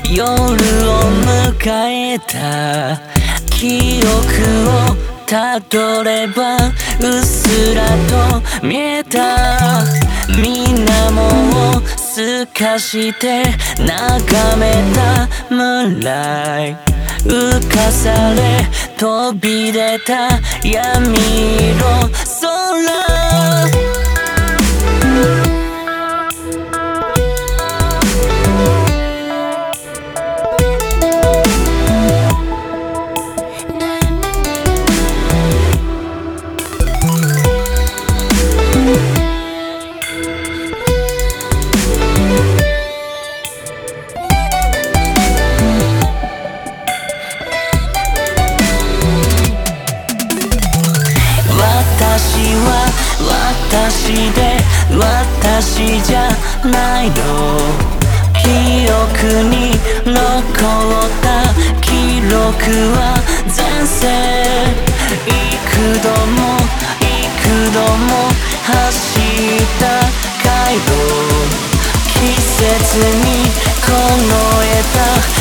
夜を迎えた記憶をたどればうっすらと見えた水面を透かして眺めた村浮かされ飛び出た闇色空私は私で私じゃないの記憶に残った記録は前世幾度も幾度も走った街道季節に凍えた